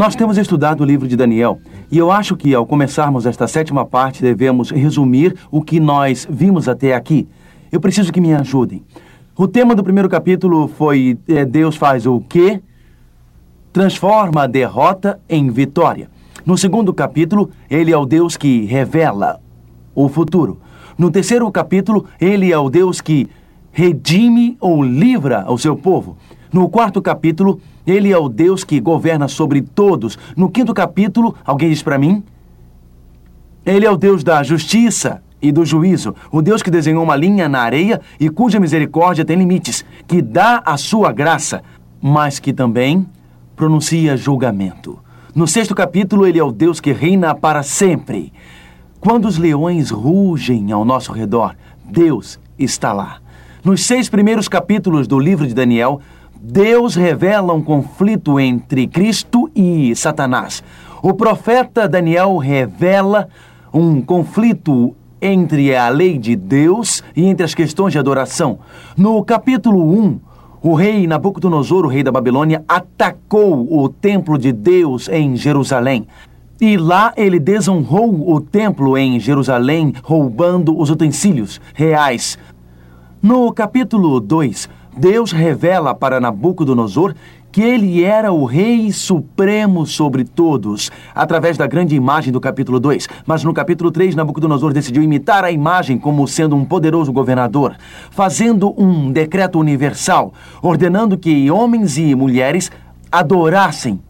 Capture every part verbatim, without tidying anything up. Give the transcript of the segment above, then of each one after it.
Nós temos estudado o livro de Daniel e eu acho que, ao começarmos esta sétima parte, devemos resumir o que nós vimos até aqui. Eu preciso que me ajudem. O tema do primeiro capítulo foi é, Deus faz o quê? Transforma a derrota em vitória. No segundo capítulo, ele é o Deus que revela o futuro. No terceiro capítulo, ele é o Deus que redime ou livra o seu povo. No quarto capítulo, ele é o Deus que governa sobre todos. No quinto capítulo, alguém diz para mim? Ele é o Deus da justiça e do juízo. O Deus que desenhou uma linha na areia e cuja misericórdia tem limites, que dá a sua graça, mas que também pronuncia julgamento. No sexto capítulo, ele é o Deus que reina para sempre. Quando os leões rugem ao nosso redor, Deus está lá. Nos seis primeiros capítulos do livro de Daniel, Deus revela um conflito entre Cristo e Satanás. O profeta Daniel revela um conflito entre a lei de Deus e entre as questões de adoração. No capítulo um, o rei Nabucodonosor, o rei da Babilônia, atacou o templo de Deus em Jerusalém. E lá ele desonrou o templo em Jerusalém, roubando os utensílios reais. No capítulo dois, Deus revela para Nabucodonosor que ele era o rei supremo sobre todos, através da grande imagem do capítulo dois. Mas no capítulo três, Nabucodonosor decidiu imitar a imagem como sendo um poderoso governador, fazendo um decreto universal, ordenando que homens e mulheres adorassem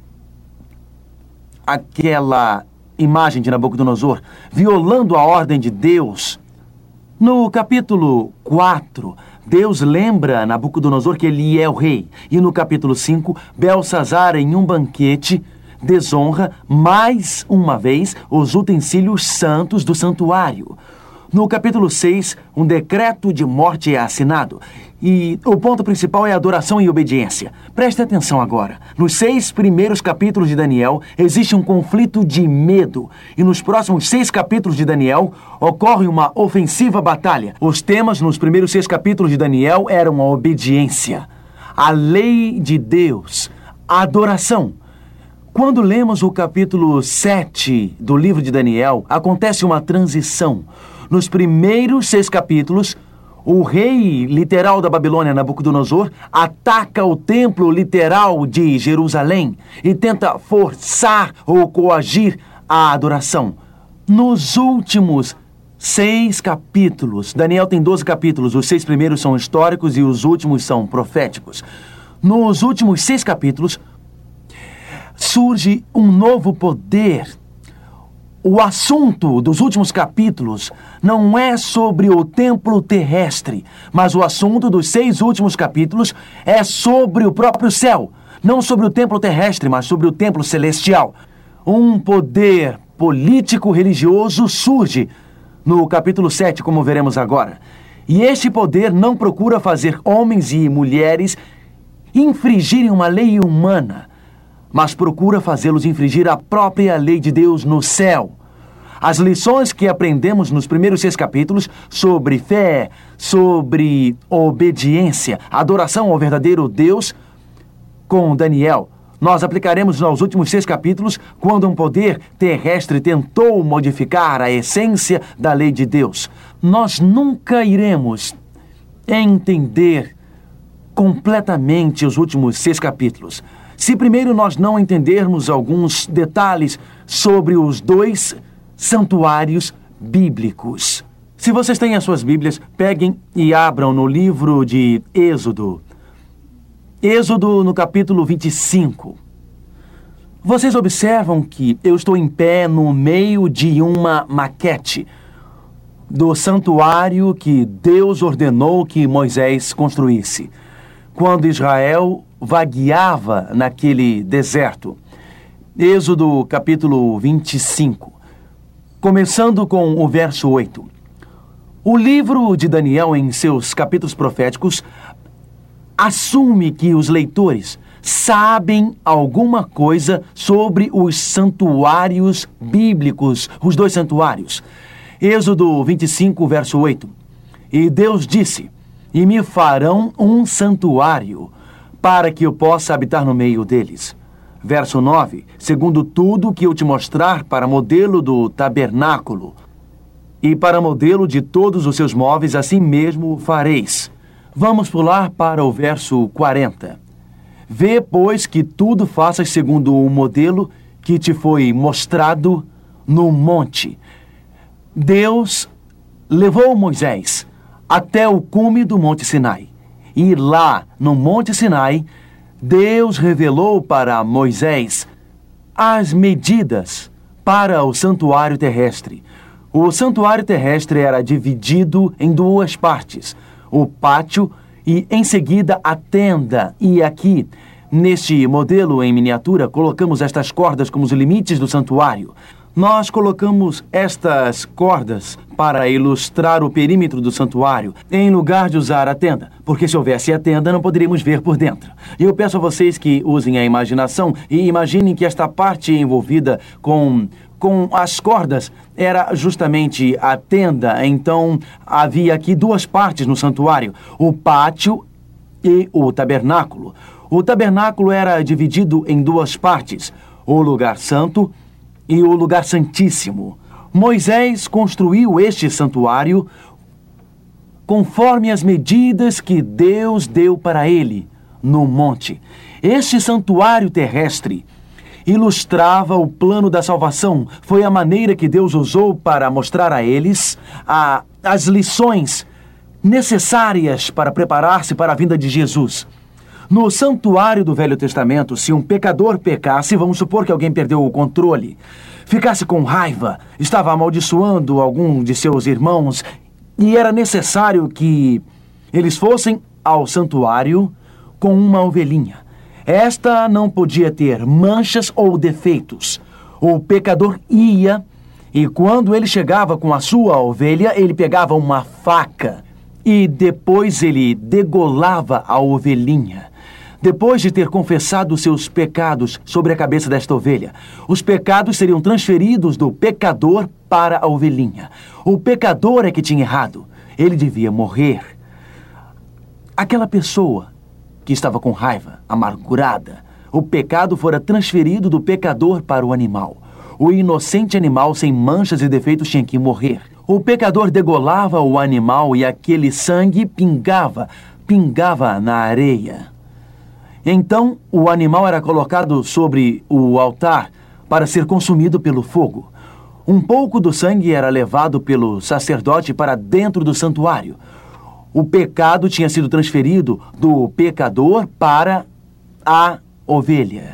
aquela imagem de Nabucodonosor, violando a ordem de Deus. No capítulo quatro, Deus lembra Nabucodonosor que ele é o rei. E no capítulo cinco, Belsazar, em um banquete, desonra mais uma vez os utensílios santos do santuário. No capítulo seis, um decreto de morte é assinado. E o ponto principal é adoração e obediência. Preste atenção agora. Nos seis primeiros capítulos de Daniel, existe um conflito de medo. E nos próximos seis capítulos de Daniel, ocorre uma ofensiva batalha. Os temas nos primeiros seis capítulos de Daniel eram a obediência, a lei de Deus, a adoração. Quando lemos o capítulo sete do livro de Daniel, acontece uma transição. Nos primeiros seis capítulos, o rei literal da Babilônia, Nabucodonosor, ataca o templo literal de Jerusalém e tenta forçar ou coagir a adoração. Nos últimos seis capítulos, Daniel tem doze capítulos, os seis primeiros são históricos e os últimos são proféticos. Nos últimos seis capítulos, surge um novo poder. O assunto dos últimos capítulos não é sobre o templo terrestre, mas o assunto dos seis últimos capítulos é sobre o próprio céu. Não sobre o templo terrestre, mas sobre o templo celestial. Um poder político-religioso surge no capítulo sete, como veremos agora. E este poder não procura fazer homens e mulheres infringirem uma lei humana, mas procura fazê-los infringir a própria lei de Deus no céu. As lições que aprendemos nos primeiros seis capítulos sobre fé, sobre obediência, adoração ao verdadeiro Deus, com Daniel, nós aplicaremos nos últimos seis capítulos quando um poder terrestre tentou modificar a essência da lei de Deus. Nós nunca iremos entender completamente os últimos seis capítulos se primeiro nós não entendermos alguns detalhes sobre os dois santuários bíblicos. Se vocês têm as suas Bíblias, peguem e abram no livro de Êxodo. Êxodo, no capítulo vinte e cinco. Vocês observam que eu estou em pé no meio de uma maquete do santuário que Deus ordenou que Moisés construísse, quando Israel vagueava naquele deserto. Êxodo capítulo vinte e cinco, começando com o verso oito. O livro de Daniel, em seus capítulos proféticos, assume que os leitores sabem alguma coisa sobre os santuários bíblicos, os dois santuários. Êxodo vinte e cinco, verso oito. E Deus disse: e me farão um santuário, para que eu possa habitar no meio deles. Verso nove. Segundo tudo que eu te mostrar para modelo do tabernáculo e para modelo de todos os seus móveis, assim mesmo fareis. Vamos pular para o verso quarenta. Vê, pois, que tudo faças segundo o modelo que te foi mostrado no monte. Deus levou Moisés até o cume do Monte Sinai. E lá, no Monte Sinai, Deus revelou para Moisés as medidas para o santuário terrestre. O santuário terrestre era dividido em duas partes, o pátio e, em seguida, a tenda. E aqui, neste modelo em miniatura, colocamos estas cordas como os limites do santuário. Nós colocamos estas cordas para ilustrar o perímetro do santuário, em lugar de usar a tenda, porque se houvesse a tenda, não poderíamos ver por dentro. E eu peço a vocês que usem a imaginação e imaginem que esta parte envolvida com, com as cordas era justamente a tenda. Então, havia aqui duas partes no santuário, o pátio e o tabernáculo. O tabernáculo era dividido em duas partes, o lugar santo e o lugar santíssimo. Moisés construiu este santuário conforme as medidas que Deus deu para ele no monte. Este santuário terrestre ilustrava o plano da salvação. Foi a maneira que Deus usou para mostrar a eles a, as lições necessárias para preparar-se para a vinda de Jesus. No santuário do Velho Testamento, se um pecador pecasse, vamos supor que alguém perdeu o controle, ficasse com raiva, estava amaldiçoando algum de seus irmãos, e era necessário que eles fossem ao santuário com uma ovelhinha. Esta não podia ter manchas ou defeitos. O pecador ia, e quando ele chegava com a sua ovelha, ele pegava uma faca e depois ele degolava a ovelhinha. Depois de ter confessado seus pecados sobre a cabeça desta ovelha, os pecados seriam transferidos do pecador para a ovelhinha. O pecador é que tinha errado. Ele devia morrer. Aquela pessoa que estava com raiva, amargurada, o pecado fora transferido do pecador para o animal. O inocente animal sem manchas e defeitos tinha que morrer. O pecador degolava o animal e aquele sangue pingava, pingava na areia. Então, o animal era colocado sobre o altar para ser consumido pelo fogo. Um pouco do sangue era levado pelo sacerdote para dentro do santuário. O pecado tinha sido transferido do pecador para a ovelha.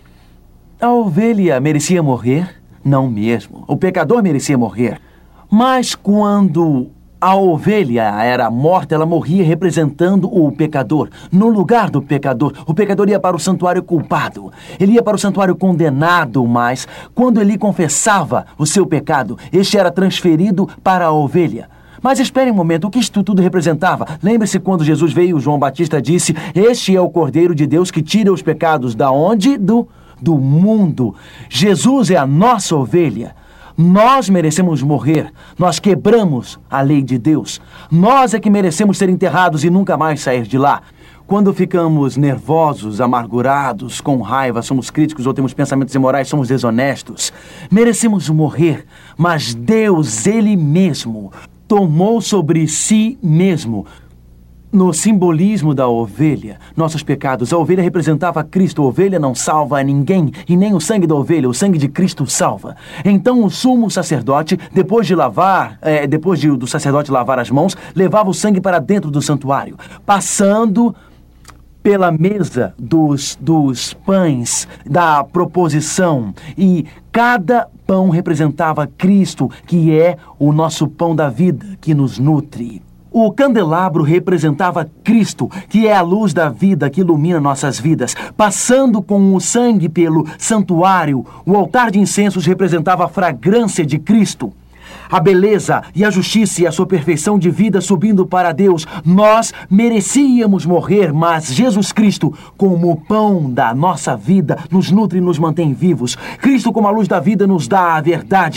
A ovelha merecia morrer? Não mesmo. O pecador merecia morrer. Mas quando a ovelha era morta, ela morria representando o pecador. No lugar do pecador, o pecador ia para o santuário culpado. Ele ia para o santuário condenado, mas quando ele confessava o seu pecado, este era transferido para a ovelha. Mas espere um momento, o que isto tudo representava? Lembre-se quando Jesus veio, João Batista disse: "Este é o Cordeiro de Deus que tira os pecados da onde? Do, do mundo." Jesus é a nossa ovelha. Nós merecemos morrer. Nós quebramos a lei de Deus. Nós é que merecemos ser enterrados e nunca mais sair de lá. Quando ficamos nervosos, amargurados, com raiva, somos críticos ou temos pensamentos imorais, somos desonestos, merecemos morrer. Mas Deus, Ele mesmo, tomou sobre si mesmo, no simbolismo da ovelha, nossos pecados. A ovelha representava Cristo. A ovelha não salva a ninguém, e nem o sangue da ovelha, o sangue de Cristo salva. Então o sumo sacerdote, depois de lavar, é, depois de, do sacerdote lavar as mãos, levava o sangue para dentro do santuário, passando pela mesa dos, dos pães da proposição. E cada pão representava Cristo, que é o nosso pão da vida, que nos nutre. O candelabro representava Cristo, que é a luz da vida que ilumina nossas vidas. Passando com o sangue pelo santuário, o altar de incensos representava a fragrância de Cristo. A beleza e a justiça e a sua perfeição de vida subindo para Deus. Nós merecíamos morrer, mas Jesus Cristo, como o pão da nossa vida, nos nutre e nos mantém vivos. Cristo, como a luz da vida, nos dá a verdade.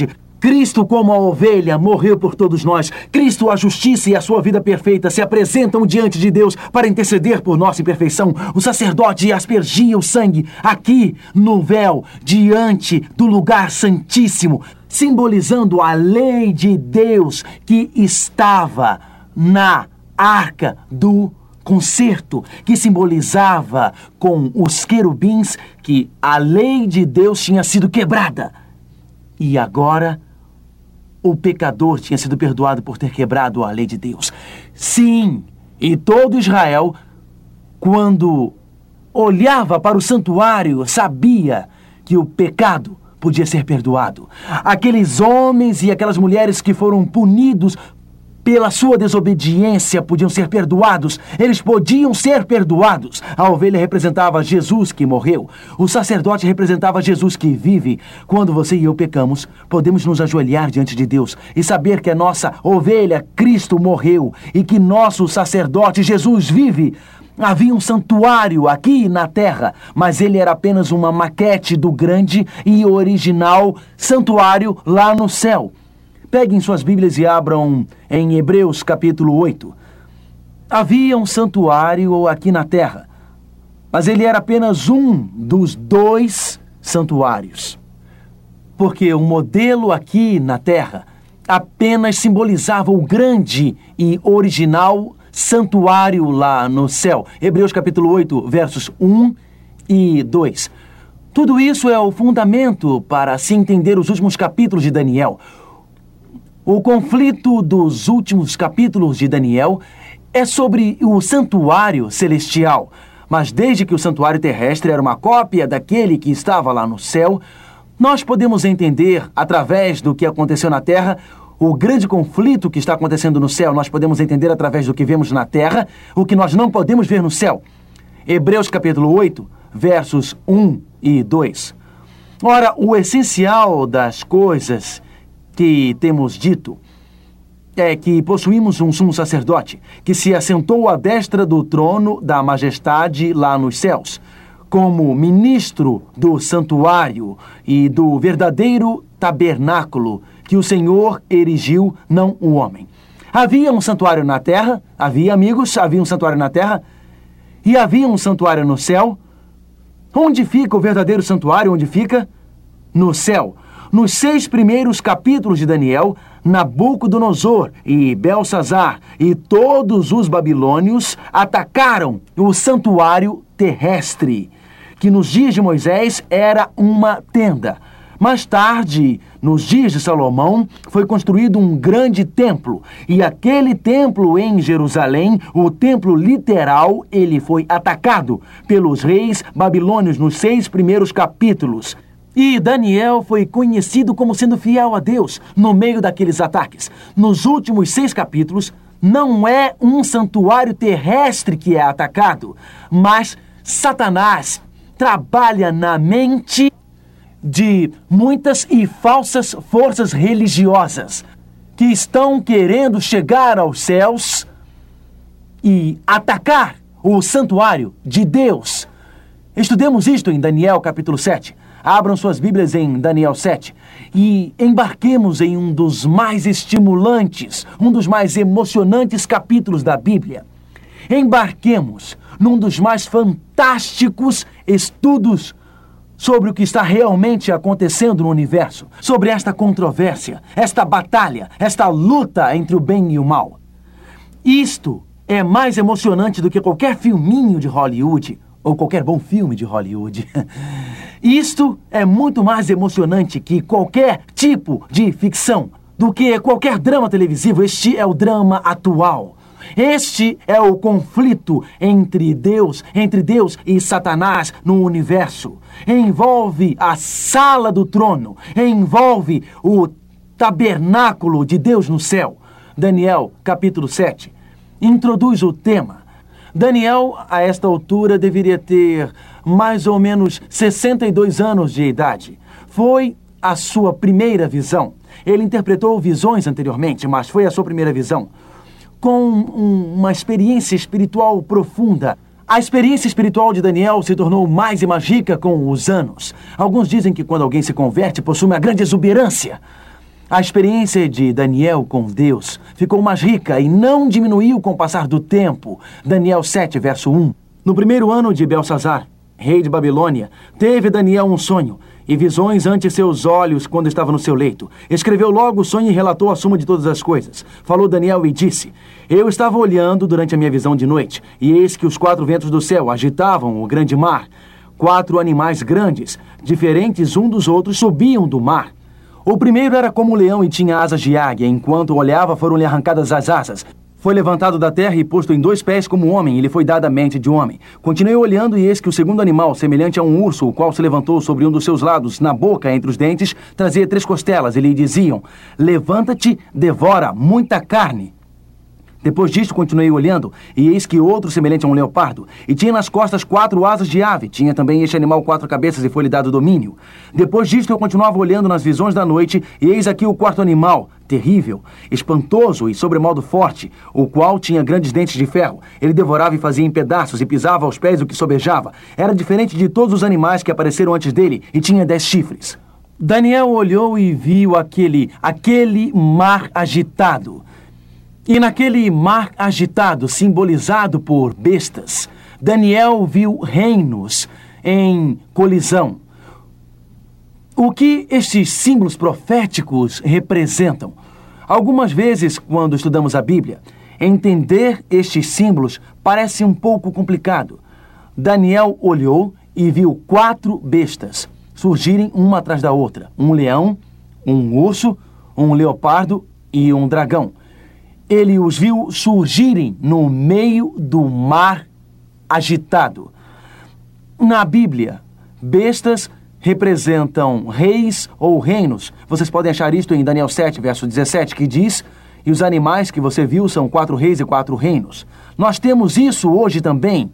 Cristo, como a ovelha, morreu por todos nós. Cristo, a justiça e a sua vida perfeita, se apresentam diante de Deus para interceder por nossa imperfeição. O sacerdote aspergia o sangue aqui no véu, diante do lugar santíssimo, simbolizando a lei de Deus que estava na arca do concerto, que simbolizava com os querubins que a lei de Deus tinha sido quebrada. E agora o pecador tinha sido perdoado por ter quebrado a lei de Deus. Sim, e todo Israel, quando olhava para o santuário, sabia que o pecado podia ser perdoado. Aqueles homens e aquelas mulheres que foram punidos pela sua desobediência podiam ser perdoados. Eles podiam ser perdoados. A ovelha representava Jesus que morreu. O sacerdote representava Jesus que vive. Quando você e eu pecamos, podemos nos ajoelhar diante de Deus e saber que a nossa ovelha, Cristo, morreu e que nosso sacerdote, Jesus, vive. Havia um santuário aqui na terra, mas ele era apenas uma maquete do grande e original santuário lá no céu. Peguem suas Bíblias e abram em Hebreus capítulo oito. Havia um santuário aqui na terra, mas ele era apenas um dos dois santuários. Porque o modelo aqui na terra apenas simbolizava o grande e original santuário lá no céu. Hebreus capítulo oito, versos um e dois. Tudo isso é o fundamento para se entender os últimos capítulos de Daniel. O conflito dos últimos capítulos de Daniel é sobre o santuário celestial. Mas desde que o santuário terrestre era uma cópia daquele que estava lá no céu, nós podemos entender, através do que aconteceu na terra, o grande conflito que está acontecendo no céu. Nós podemos entender através do que vemos na terra, o que nós não podemos ver no céu. Hebreus capítulo oito, versos um e dois. Ora, o essencial das coisas que temos dito é que possuímos um sumo sacerdote que se assentou à destra do trono da majestade lá nos céus, como ministro do santuário e do verdadeiro tabernáculo que o Senhor erigiu, não o homem. Havia um santuário na terra, havia, amigos, havia um santuário na terra e havia um santuário no céu. Onde fica o verdadeiro santuário? Onde fica? No céu. Nos seis primeiros capítulos de Daniel, Nabucodonosor e Belsazar e todos os babilônios atacaram o santuário terrestre, que nos dias de Moisés era uma tenda. Mais tarde, nos dias de Salomão, foi construído um grande templo. E aquele templo em Jerusalém, o templo literal, ele foi atacado pelos reis babilônios nos seis primeiros capítulos. E Daniel foi conhecido como sendo fiel a Deus no meio daqueles ataques. Nos últimos seis capítulos, não é um santuário terrestre que é atacado, mas Satanás trabalha na mente de muitas e falsas forças religiosas que estão querendo chegar aos céus e atacar o santuário de Deus. Estudemos isto em Daniel capítulo sete. Abram suas Bíblias em Daniel sete e embarquemos em um dos mais estimulantes, um dos mais emocionantes capítulos da Bíblia. Embarquemos num dos mais fantásticos estudos sobre o que está realmente acontecendo no universo, sobre esta controvérsia, esta batalha, esta luta entre o bem e o mal. Isto é mais emocionante do que qualquer filminho de Hollywood, ou qualquer bom filme de Hollywood. Isto é muito mais emocionante que qualquer tipo de ficção, do que qualquer drama televisivo. Este é o drama atual. Este é o conflito entre Deus, entre Deus e Satanás no universo. Envolve a sala do trono, envolve o tabernáculo de Deus no céu. Daniel, capítulo sete, introduz o tema. Daniel, a esta altura, deveria ter mais ou menos sessenta e dois anos de idade. Foi a sua primeira visão. Ele interpretou visões anteriormente, mas foi a sua primeira visão. Com um, uma experiência espiritual profunda. A experiência espiritual de Daniel se tornou mais e mais rica com os anos. Alguns dizem que quando alguém se converte, possui uma grande exuberância. A experiência de Daniel com Deus ficou mais rica e não diminuiu com o passar do tempo. Daniel sete, verso um. No primeiro ano de Belsazar, rei de Babilônia, teve Daniel um sonho e visões ante seus olhos quando estava no seu leito. Escreveu logo o sonho e relatou a suma de todas as coisas. Falou Daniel e disse: Eu estava olhando durante a minha visão de noite, e eis que os quatro ventos do céu agitavam o grande mar. Quatro animais grandes, diferentes um dos outros, subiam do mar. O primeiro era como um leão e tinha asas de águia. Enquanto olhava, foram-lhe arrancadas as asas. Foi levantado da terra e posto em dois pés como homem, e lhe foi dada a mente de homem. Continuei olhando, e eis que o segundo animal, semelhante a um urso, o qual se levantou sobre um dos seus lados, na boca, entre os dentes, trazia três costelas, e lhe diziam: Levanta-te, devora muita carne. Depois disto, continuei olhando, e eis que outro semelhante a um leopardo, e tinha nas costas quatro asas de ave. Tinha também este animal quatro cabeças, e foi-lhe dado domínio. Depois disto, eu continuava olhando nas visões da noite, e eis aqui o quarto animal, terrível, espantoso e sobremodo forte, o qual tinha grandes dentes de ferro. Ele devorava e fazia em pedaços, e pisava aos pés o que sobejava. Era diferente de todos os animais que apareceram antes dele, e tinha dez chifres. Daniel olhou e viu aquele, aquele mar agitado. E naquele mar agitado, simbolizado por bestas, Daniel viu reinos em colisão. O que estes símbolos proféticos representam? Algumas vezes, quando estudamos a Bíblia, entender estes símbolos parece um pouco complicado. Daniel olhou e viu quatro bestas surgirem uma atrás da outra. Um leão, um urso, um leopardo e um dragão. Ele os viu surgirem no meio do mar agitado. Na Bíblia, bestas representam reis ou reinos. Vocês podem achar isto em Daniel sete, verso dezessete, que diz: E os animais que você viu são quatro reis e quatro reinos. Nós temos isso hoje também.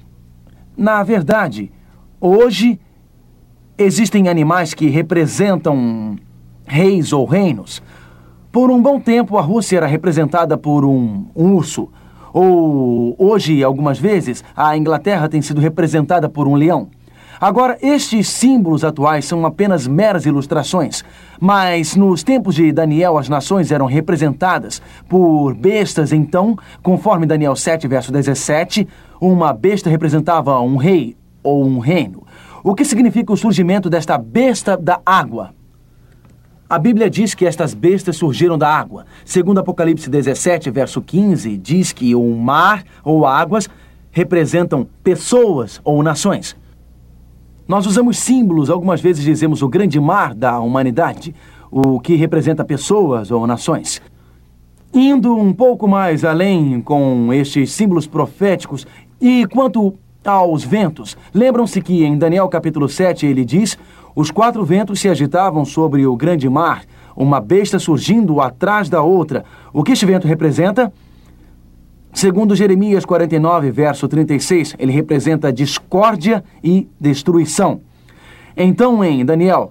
Na verdade, hoje existem animais que representam reis ou reinos. Por um bom tempo, a Rússia era representada por um, um urso. Ou, hoje, algumas vezes, a Inglaterra tem sido representada por um leão. Agora, estes símbolos atuais são apenas meras ilustrações. Mas, nos tempos de Daniel, as nações eram representadas por bestas. Então, conforme Daniel sete, verso dezessete, uma besta representava um rei ou um reino. O que significa o surgimento desta besta da água? A Bíblia diz que estas bestas surgiram da água. Segundo Apocalipse dezessete, verso quinze, diz que o mar ou águas representam pessoas ou nações. Nós usamos símbolos, algumas vezes dizemos o grande mar da humanidade, o que representa pessoas ou nações. Indo um pouco mais além com estes símbolos proféticos, e quanto aos ventos, lembram-se que em Daniel capítulo sete ele diz: Os quatro ventos se agitavam sobre o grande mar, uma besta surgindo atrás da outra. O que este vento representa? Segundo Jeremias quarenta e nove, verso trinta e seis, ele representa discórdia e destruição. Então, em Daniel,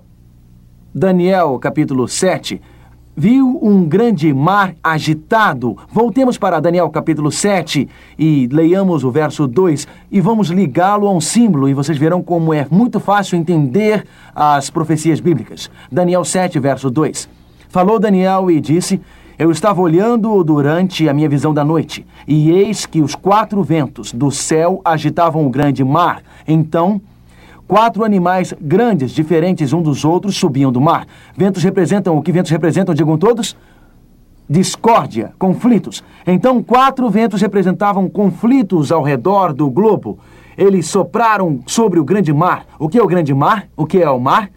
Daniel capítulo sete, viu um grande mar agitado. Voltemos para Daniel capítulo sete e leiamos o verso dois e vamos ligá-lo a um símbolo e vocês verão como é muito fácil entender as profecias bíblicas. Daniel sete, verso dois. Falou Daniel e disse: Eu estava olhando durante a minha visão da noite, e eis que os quatro ventos do céu agitavam o grande mar. Então, quatro animais grandes, diferentes um dos outros, subiam do mar. Ventos representam o que ventos representam, digam todos? Discórdia, conflitos. Então, quatro ventos representavam conflitos ao redor do globo. Eles sopraram sobre o grande mar. O que é o grande mar? O que é o mar?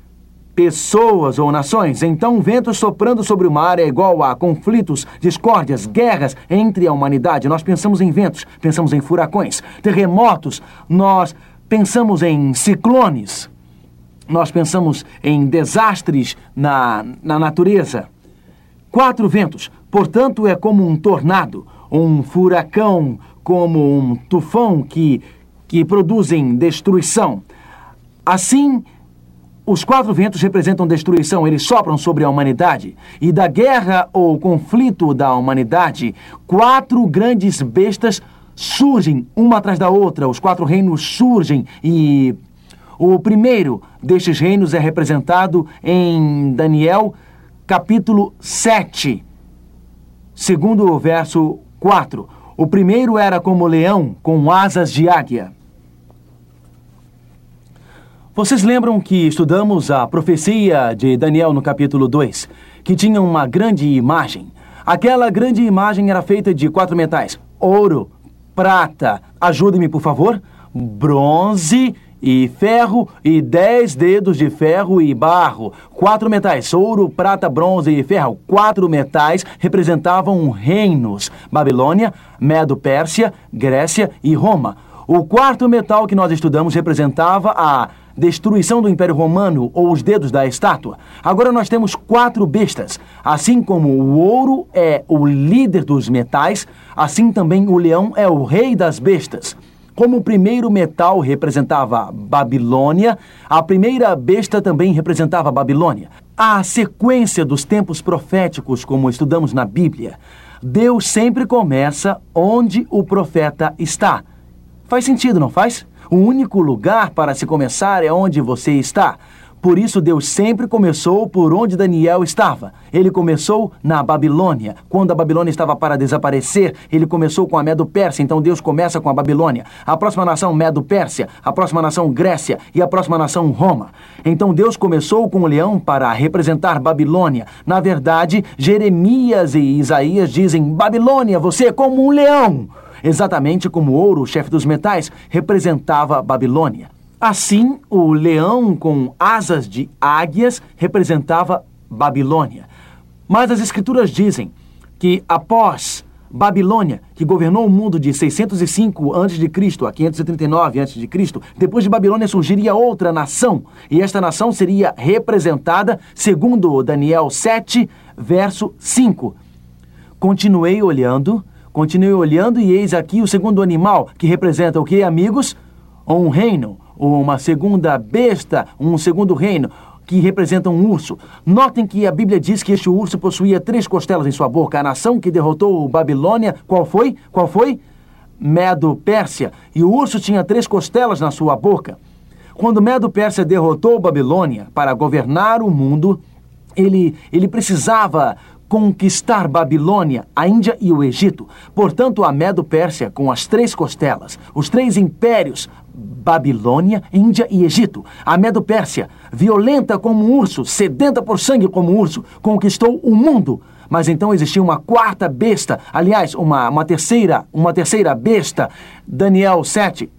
Pessoas ou nações. Então, um vento soprando sobre o mar é igual a conflitos, discórdias, guerras entre a humanidade. Nós pensamos em ventos, pensamos em furacões, terremotos, nós pensamos em ciclones, nós pensamos em desastres na, na natureza. Quatro ventos, portanto, é como um tornado, um furacão, como um tufão que, que produzem destruição. Assim, os quatro ventos representam destruição, eles sopram sobre a humanidade. E da guerra ou conflito da humanidade, quatro grandes bestas surgem uma atrás da outra. Os quatro reinos surgem e o primeiro destes reinos é representado em Daniel capítulo sete, segundo o verso quatro. O primeiro era como leão com asas de águia. Vocês lembram que estudamos a profecia de Daniel no capítulo dois, que tinha uma grande imagem. Aquela grande imagem era feita de quatro metais: ouro, prata, ajude-me por favor, bronze e ferro, e dez dedos de ferro e barro. Quatro metais: ouro, prata, bronze e ferro. Quatro metais representavam reinos: Babilônia, Medo-Pérsia, Grécia e Roma. O quarto metal que nós estudamos representava a destruição do Império Romano, ou os dedos da estátua. Agora nós temos quatro bestas. Assim como o ouro é o líder dos metais, assim também o leão é o rei das bestas. Como o primeiro metal representava Babilônia, a primeira besta também representava Babilônia. A sequência dos tempos proféticos, como estudamos na Bíblia, Deus sempre começa onde o profeta está. Faz sentido, não faz? O único lugar para se começar é onde você está. Por isso, Deus sempre começou por onde Daniel estava. Ele começou na Babilônia. Quando a Babilônia estava para desaparecer, ele começou com a Medo-Pérsia. Então, Deus começa com a Babilônia. A próxima nação, Medo-Pérsia. A próxima nação, Grécia. E a próxima nação, Roma. Então, Deus começou com o leão para representar Babilônia. Na verdade, Jeremias e Isaías dizem: Babilônia, você é como um leão. Exatamente como o ouro, o chefe dos metais, representava Babilônia. Assim, o leão com asas de águias representava Babilônia. Mas as Escrituras dizem que após Babilônia, que governou o mundo de seiscentos e cinco antes de Cristo a quinhentos e trinta e nove antes de Cristo, depois de Babilônia surgiria outra nação, e esta nação seria representada segundo Daniel sete, verso cinco. Continuei olhando... Continuei olhando e eis aqui o segundo animal, que representa o que, amigos? Um reino, uma segunda besta, um segundo reino, que representa um urso. Notem que a Bíblia diz que este urso possuía três costelas em sua boca. A nação que derrotou Babilônia, qual foi? Qual foi? Medo-Pérsia. E o urso tinha três costelas na sua boca. Quando Medo-Pérsia derrotou Babilônia para governar o mundo, ele, ele precisava conquistar Babilônia, a Índia e o Egito. Portanto, a Medo-Pérsia, com as três costelas, os três impérios, Babilônia, Índia e Egito. A Medo-Pérsia, violenta como um urso, sedenta por sangue como um urso, conquistou o mundo. Mas então existia uma quarta besta, aliás, uma, uma, terceira, uma terceira besta, Daniel sete,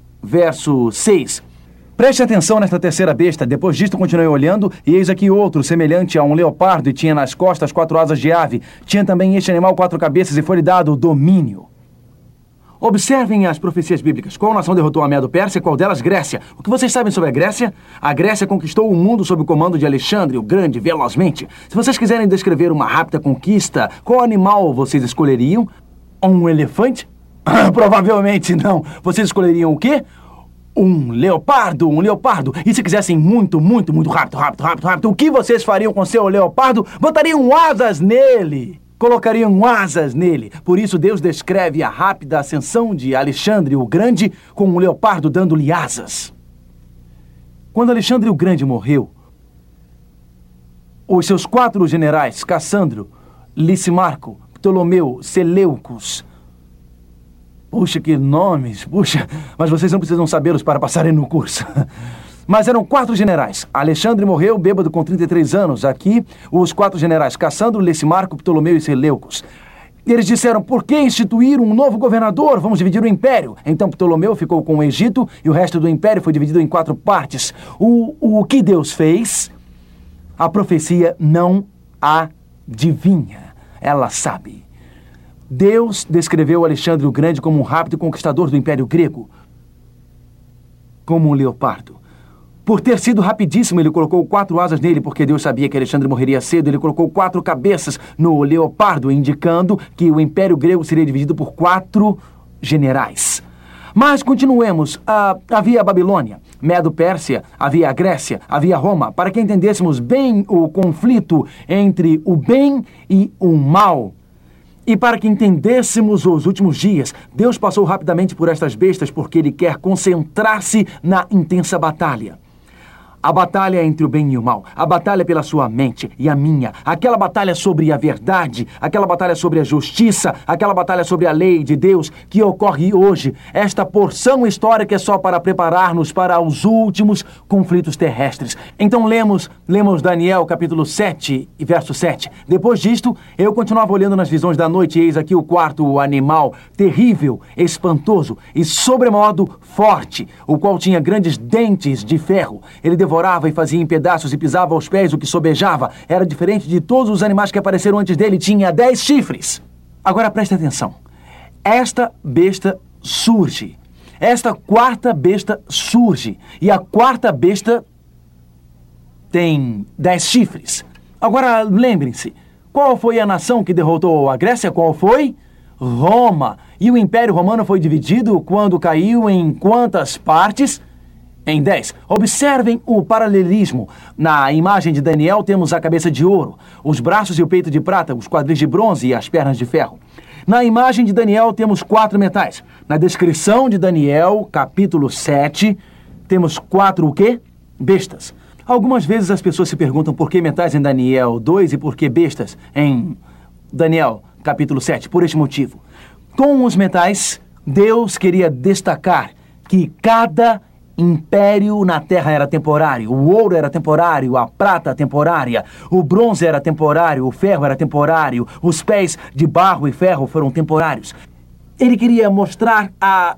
verso seis. Preste atenção nesta terceira besta. Depois disto continuei olhando, e eis aqui outro, semelhante a um leopardo, e tinha nas costas quatro asas de ave. Tinha também este animal quatro cabeças, e foi-lhe dado domínio. Observem as profecias bíblicas. Qual nação derrotou a Medo-Pérsia? Qual delas? Grécia. O que vocês sabem sobre a Grécia? A Grécia conquistou o mundo sob o comando de Alexandre o Grande, velozmente. Se vocês quiserem descrever uma rápida conquista, qual animal vocês escolheriam? Um elefante? Provavelmente não. Vocês escolheriam o quê? Um leopardo, um leopardo. E se quisessem muito, muito, muito rápido, rápido, rápido, rápido, o que vocês fariam com seu leopardo? Botariam asas nele. Colocariam asas nele. Por isso Deus descreve a rápida ascensão de Alexandre o Grande com um leopardo dando-lhe asas. Quando Alexandre o Grande morreu, os seus quatro generais, Cassandro, Licimarco, Ptolomeu, Seleucus... Puxa, que nomes, puxa, mas vocês não precisam sabê-los para passarem no curso. Mas eram quatro generais. Alexandre morreu bêbado com trinta e três anos. Aqui, os quatro generais, Cassandro, Licimarco, Ptolomeu e Seleucus. Eles disseram: por que instituir um novo governador? Vamos dividir o império. Então Ptolomeu ficou com o Egito e o resto do império foi dividido em quatro partes. O, o que Deus fez, a profecia não adivinha. Ela sabe. Deus descreveu Alexandre o Grande como um rápido conquistador do Império Grego, como um leopardo. Por ter sido rapidíssimo, ele colocou quatro asas nele, porque Deus sabia que Alexandre morreria cedo. Ele colocou quatro cabeças no leopardo, indicando que o Império Grego seria dividido por quatro generais. Mas continuemos. Ah, havia a Babilônia, Medo-Pérsia, havia a Grécia, havia Roma. Para que entendêssemos bem o conflito entre o bem e o mal, e para que entendêssemos os últimos dias, Deus passou rapidamente por estas bestas porque Ele quer concentrar-se na intensa batalha. A batalha entre o bem e o mal, a batalha pela sua mente e a minha, aquela batalha sobre a verdade, aquela batalha sobre a justiça, aquela batalha sobre a lei de Deus que ocorre hoje. Esta porção histórica é só para preparar-nos para os últimos conflitos terrestres. Então lemos, lemos Daniel capítulo sete e verso sete. Depois disto, eu continuava olhando nas visões da noite e eis aqui o quarto animal, terrível, espantoso e sobremodo forte, o qual tinha grandes dentes de ferro. Ele devorava e fazia em pedaços e pisava aos pés o que sobejava. Era diferente de todos os animais que apareceram antes dele. Tinha dez chifres. Agora preste atenção. Esta besta surge. Esta quarta besta surge. E a quarta besta tem dez chifres. Agora lembrem-se. Qual foi a nação que derrotou a Grécia? Qual foi? Roma. E o Império Romano foi dividido quando caiu em quantas partes? Em dez. Observem o paralelismo. Na imagem de Daniel temos a cabeça de ouro, os braços e o peito de prata, os quadris de bronze e as pernas de ferro. Na imagem de Daniel temos quatro metais. Na descrição de Daniel, capítulo sete, temos quatro o quê? Bestas. Algumas vezes as pessoas se perguntam por que metais em Daniel dois e por que bestas em Daniel, capítulo sete. Por este motivo. Com os metais, Deus queria destacar que cada império na terra era temporário, o ouro era temporário, a prata temporária, o bronze era temporário, o ferro era temporário, os pés de barro e ferro foram temporários. Ele queria mostrar a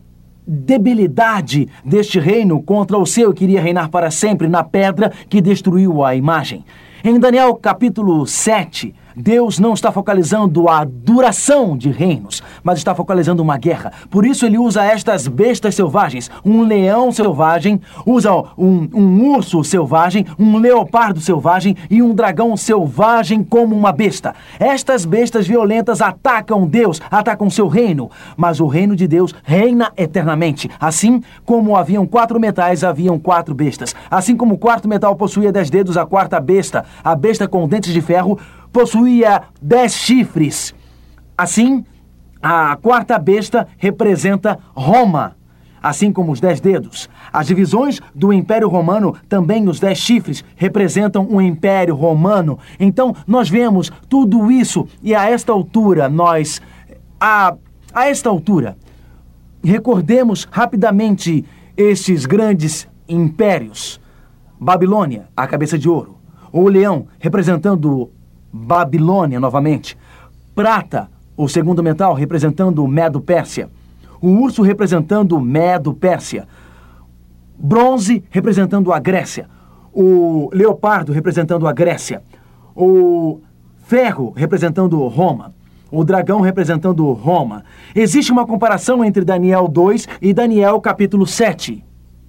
debilidade deste reino contra o seu, queria reinar para sempre na pedra que destruiu a imagem. Em Daniel capítulo sete, Deus não está focalizando a duração de reinos, mas está focalizando uma guerra. Por isso ele usa estas bestas selvagens. Um leão selvagem, usa um, um urso selvagem, um leopardo selvagem e um dragão selvagem como uma besta. Estas bestas violentas atacam Deus, atacam seu reino. Mas o reino de Deus reina eternamente. Assim como haviam quatro metais, haviam quatro bestas. Assim como o quarto metal possuía dez dedos, a quarta besta, a besta com dentes de ferro, possuía dez chifres. Assim, a quarta besta representa Roma, assim como os dez dedos. As divisões do Império Romano, também os dez chifres, representam o Império Romano. Então, nós vemos tudo isso e a esta altura, nós... A, a esta altura, recordemos rapidamente estes grandes impérios. Babilônia, a cabeça de ouro. O leão, representando Babilônia novamente. Prata, o segundo metal, representando Medo-Pérsia. O urso representando Medo-Pérsia. Bronze representando a Grécia. O leopardo representando a Grécia. O ferro representando Roma. O dragão representando Roma. Existe uma comparação entre Daniel dois e Daniel capítulo sete.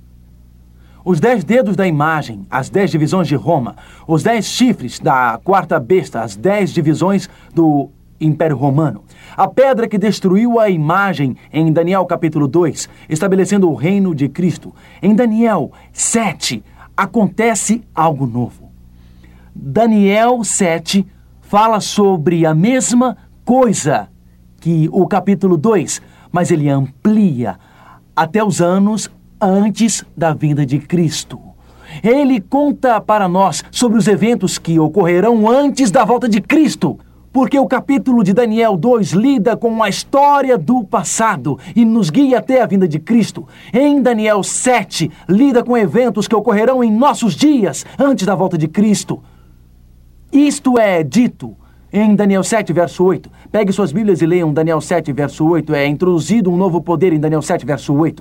Os dez dedos da imagem, as dez divisões de Roma, os dez chifres da quarta besta, as dez divisões do Império Romano. A pedra que destruiu a imagem em Daniel capítulo dois, estabelecendo o reino de Cristo. Em Daniel sete, acontece algo novo. Daniel sete fala sobre a mesma coisa que o capítulo dois, mas ele amplia até os anos antes da vinda de Cristo. Ele conta para nós sobre os eventos que ocorrerão antes da volta de Cristo, porque o capítulo de Daniel dois lida com a história do passado e nos guia até a vinda de Cristo. Em Daniel sete, lida com eventos que ocorrerão em nossos dias antes da volta de Cristo. Isto é dito em Daniel sete, verso oito. Pegue suas Bíblias e leiam Daniel sete, verso oito. É introduzido um novo poder em Daniel sete, verso oito.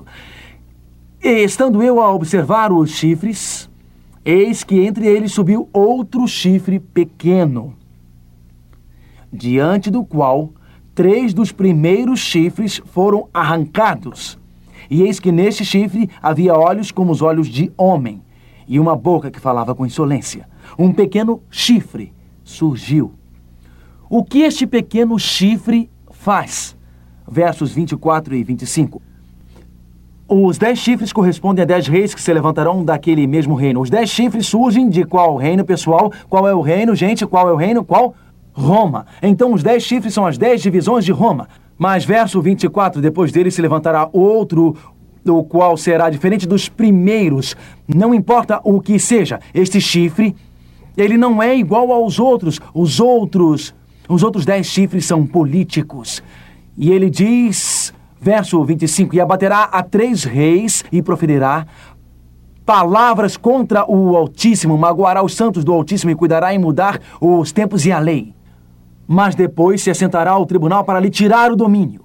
E estando eu a observar os chifres, eis que entre eles subiu outro chifre pequeno, diante do qual três dos primeiros chifres foram arrancados. E eis que neste chifre havia olhos como os olhos de homem, e uma boca que falava com insolência. Um pequeno chifre surgiu. O que este pequeno chifre faz? Versos vinte e quatro e vinte e cinco. Os dez chifres correspondem a dez reis que se levantarão daquele mesmo reino. Os dez chifres surgem de qual reino, pessoal? Qual é o reino, gente? Qual é o reino? Qual? Roma. Então os dez chifres são as dez divisões de Roma. Mas verso vinte e quatro, depois dele se levantará outro o qual será diferente dos primeiros. Não importa o que seja, este chifre, ele não é igual aos outros. Os outros, os outros dez chifres são políticos. E ele diz, verso vinte e cinco, e abaterá a três reis e proferirá palavras contra o Altíssimo, magoará os santos do Altíssimo e cuidará em mudar os tempos e a lei. Mas depois se assentará ao tribunal para lhe tirar o domínio.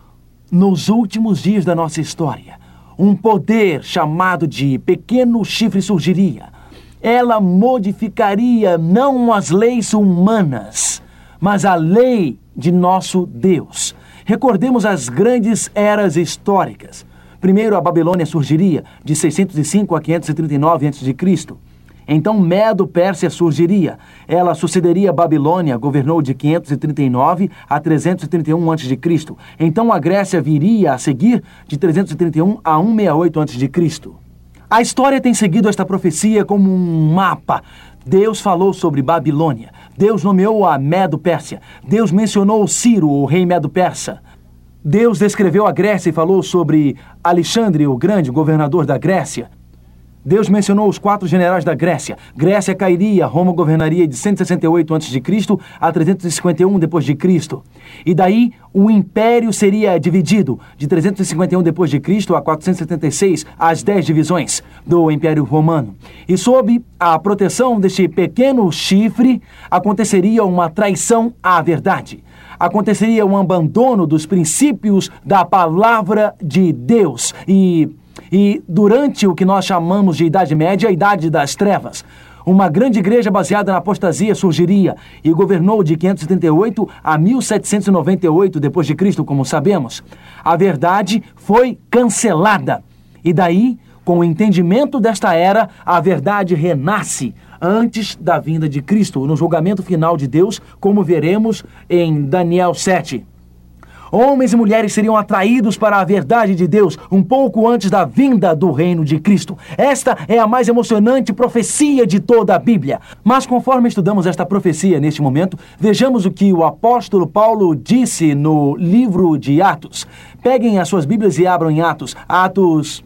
Nos últimos dias da nossa história, um poder chamado de pequeno chifre surgiria. Ela modificaria não as leis humanas, mas a lei de nosso Deus. Recordemos as grandes eras históricas. Primeiro, a Babilônia surgiria, de seiscentos e cinco a quinhentos e trinta e nove antes de Cristo Então, Medo-Pérsia surgiria. Ela sucederia a Babilônia, governou de quinhentos e trinta e nove a trezentos e trinta e um antes de Cristo Então, a Grécia viria a seguir, de trezentos e trinta e um a cento e sessenta e oito antes de Cristo A história tem seguido esta profecia como um mapa. Deus falou sobre Babilônia. Deus nomeou a Medo-Pérsia. Deus mencionou Ciro, o rei Medo-Persa. Deus descreveu a Grécia e falou sobre Alexandre, o grande governador da Grécia. Deus mencionou os quatro generais da Grécia. Grécia cairia, Roma governaria de cento e sessenta e oito antes de Cristo a trezentos e cinquenta e um depois de Cristo E daí o império seria dividido de trezentos e cinquenta e um depois de Cristo a quatrocentos e setenta e seis, as dez divisões do Império Romano. E sob a proteção deste pequeno chifre, aconteceria uma traição à verdade. Aconteceria um abandono dos princípios da palavra de Deus. E... E durante o que nós chamamos de Idade Média, a Idade das Trevas, uma grande igreja baseada na apostasia surgiria e governou de quinhentos e trinta e oito a mil setecentos e noventa e oito depois de Cristo, como sabemos. A verdade foi cancelada. E daí, com o entendimento desta era, a verdade renasce antes da vinda de Cristo, no julgamento final de Deus, como veremos em Daniel sete. Homens e mulheres seriam atraídos para a verdade de Deus um pouco antes da vinda do reino de Cristo. Esta é a mais emocionante profecia de toda a Bíblia. Mas conforme estudamos esta profecia neste momento, vejamos o que o apóstolo Paulo disse no livro de Atos. Peguem as suas Bíblias e abram em Atos. Atos,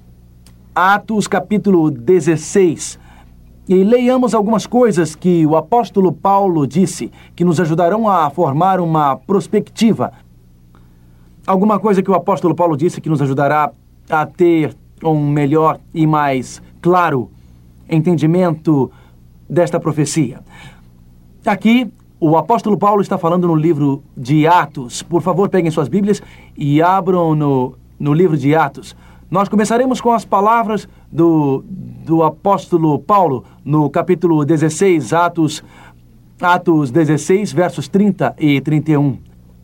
Atos capítulo dezesseis. E leiamos algumas coisas que o apóstolo Paulo disse, que nos ajudarão a formar uma perspectiva. Alguma coisa que o apóstolo Paulo disse que nos ajudará a ter um melhor e mais claro entendimento desta profecia. Aqui, o apóstolo Paulo está falando no livro de Atos. Por favor, peguem suas Bíblias e abram no, no livro de Atos. Nós começaremos com as palavras do, do apóstolo Paulo no capítulo dezesseis, Atos, Atos dezesseis, versos trinta e trinta e um.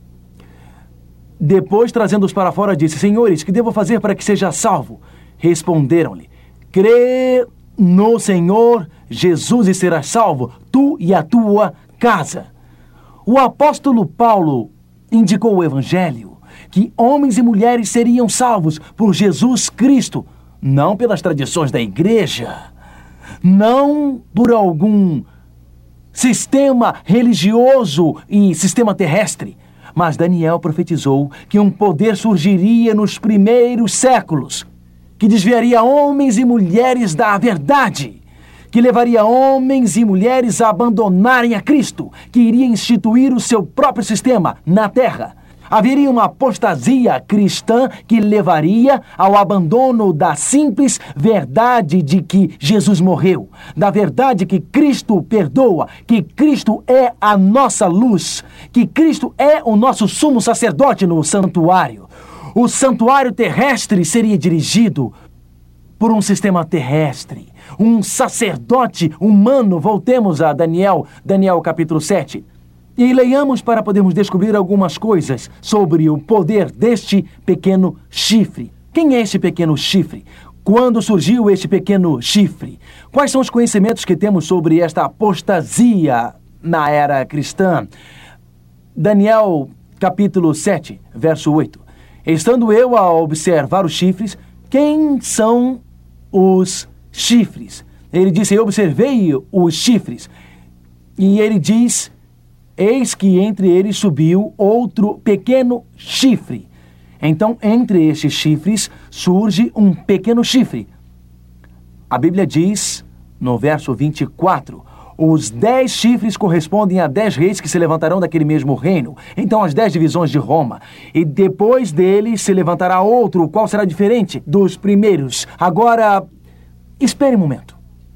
Depois, trazendo-os para fora, disse: Senhores, que devo fazer para que seja salvo? Responderam-lhe: Crê no Senhor Jesus e serás salvo, tu e a tua casa. O apóstolo Paulo indicou o evangelho, que homens e mulheres seriam salvos por Jesus Cristo, não pelas tradições da igreja, não por algum sistema religioso e sistema terrestre. Mas Daniel profetizou que um poder surgiria nos primeiros séculos, que desviaria homens e mulheres da verdade, que levaria homens e mulheres a abandonarem a Cristo, que iria instituir o seu próprio sistema na terra. Haveria uma apostasia cristã que levaria ao abandono da simples verdade de que Jesus morreu, da verdade que Cristo perdoa, que Cristo é a nossa luz, que Cristo é o nosso sumo sacerdote no santuário. O santuário terrestre seria dirigido por um sistema terrestre, um sacerdote humano. Voltemos a Daniel, Daniel capítulo sete. E leiamos para podermos descobrir algumas coisas sobre o poder deste pequeno chifre. Quem é este pequeno chifre? Quando surgiu este pequeno chifre? Quais são os conhecimentos que temos sobre esta apostasia na era cristã? Daniel, capítulo sete, verso oito. Estando eu a observar os chifres, quem são os chifres? Ele disse: eu observei os chifres. E ele diz: eis que entre eles subiu outro pequeno chifre. Então, entre estes chifres, surge um pequeno chifre. A Bíblia diz, no verso vinte e quatro, os dez chifres correspondem a dez reis que se levantarão daquele mesmo reino. Então, as dez divisões de Roma. E depois deles se levantará outro, o qual será diferente dos primeiros. Agora, espere um momento.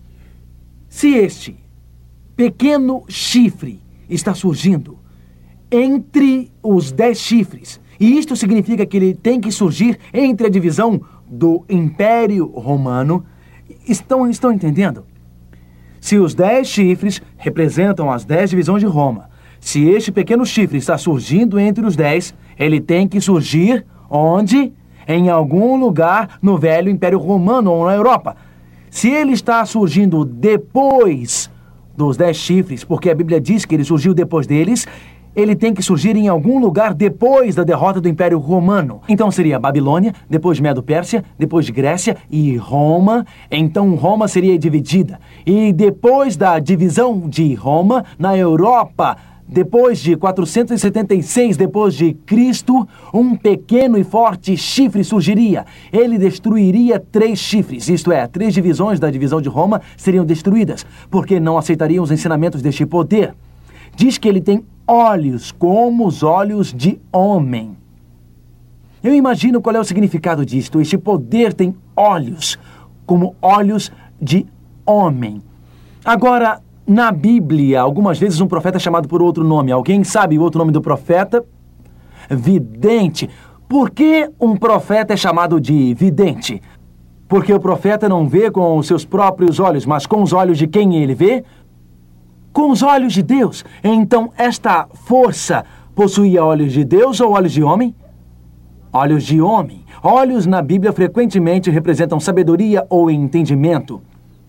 Se este pequeno chifre está surgindo entre os dez chifres, e isto significa que ele tem que surgir entre a divisão do Império Romano, estão, estão entendendo? Se os dez chifres representam as dez divisões de Roma, se este pequeno chifre está surgindo entre os dez, ele tem que surgir onde? Em algum lugar no velho Império Romano ou na Europa. Se ele está surgindo depois dos dez chifres, porque a Bíblia diz que ele surgiu depois deles, ele tem que surgir em algum lugar depois da derrota do Império Romano. Então seria Babilônia, depois Medo-Pérsia, depois Grécia e Roma. Então Roma seria dividida. E depois da divisão de Roma, na Europa, depois de quatrocentos e setenta e seis depois de Cristo, um pequeno e forte chifre surgiria. Ele destruiria três chifres, isto é, três divisões da divisão de Roma seriam destruídas, porque não aceitariam os ensinamentos deste poder. Diz que ele tem olhos como os olhos de homem. Eu imagino qual é o significado disto. Este poder tem olhos como olhos de homem. Agora, na Bíblia, algumas vezes um profeta é chamado por outro nome. Alguém sabe o outro nome do profeta? Vidente. Por que um profeta é chamado de vidente? Porque o profeta não vê com os seus próprios olhos, mas com os olhos de quem ele vê? Com os olhos de Deus. Então, esta força possuía olhos de Deus ou olhos de homem? Olhos de homem. Olhos na Bíblia frequentemente representam sabedoria ou entendimento.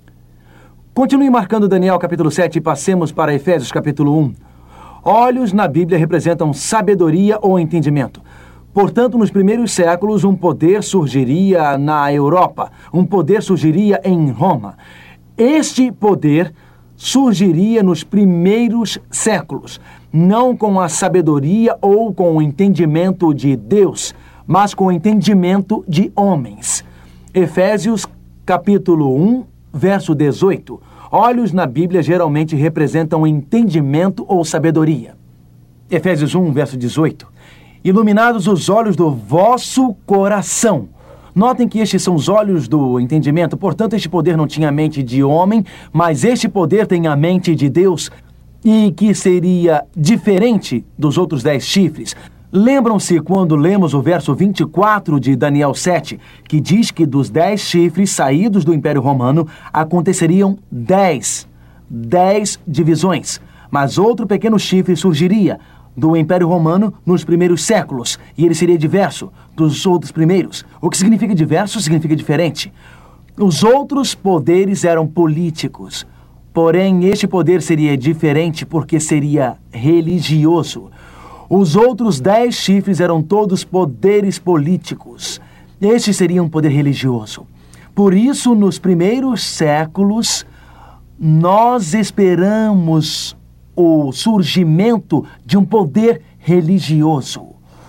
Continue marcando Daniel capítulo sete e passemos para Efésios capítulo um. Olhos na Bíblia representam sabedoria ou entendimento. Portanto, nos primeiros séculos, um poder surgiria na Europa. Um poder surgiria em Roma. Este poder surgiria nos primeiros séculos, não com a sabedoria ou com o entendimento de Deus, mas com o entendimento de homens. Efésios capítulo um, verso dezoito. Olhos na Bíblia geralmente representam entendimento ou sabedoria. Efésios um, verso dezoito. Iluminados os olhos do vosso coração. Notem que estes são os olhos do entendimento, portanto, este poder não tinha a mente de homem, mas este poder tem a mente de Deus, e que seria diferente dos outros dez chifres. Lembram-se quando lemos o verso vinte e quatro de Daniel sete, que diz que dos dez chifres saídos do Império Romano aconteceriam dez, dez divisões, mas outro pequeno chifre surgiria do Império Romano nos primeiros séculos, e ele seria diverso dos outros primeiros. O que significa diverso significa diferente. Os outros poderes eram políticos, porém este poder seria diferente porque seria religioso. Os outros dez chifres eram todos poderes políticos. Este seria um poder religioso. Por isso, nos primeiros séculos, nós esperamos o surgimento de um poder religioso.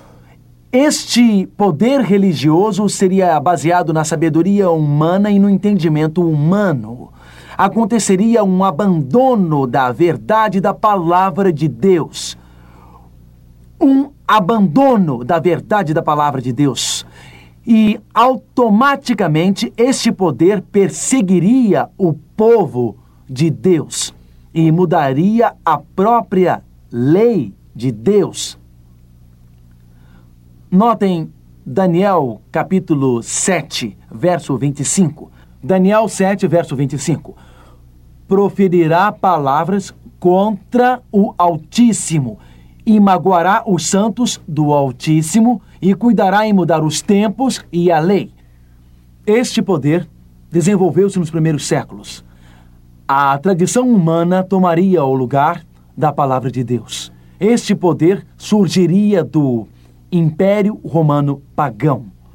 Este poder religioso seria baseado na sabedoria humana e no entendimento humano. Aconteceria um abandono da verdade da palavra de Deus. Um abandono da verdade da palavra de Deus. E, automaticamente, este poder perseguiria o povo de Deus e mudaria a própria lei de Deus. Notem Daniel capítulo sete, verso vinte e cinco. Daniel sete, verso vinte e cinco. Proferirá palavras contra o Altíssimo e magoará os santos do Altíssimo e cuidará em mudar os tempos e a lei. Este poder desenvolveu-se nos primeiros séculos. A tradição humana tomaria o lugar da palavra de Deus. Este poder surgiria do Império Romano pagão.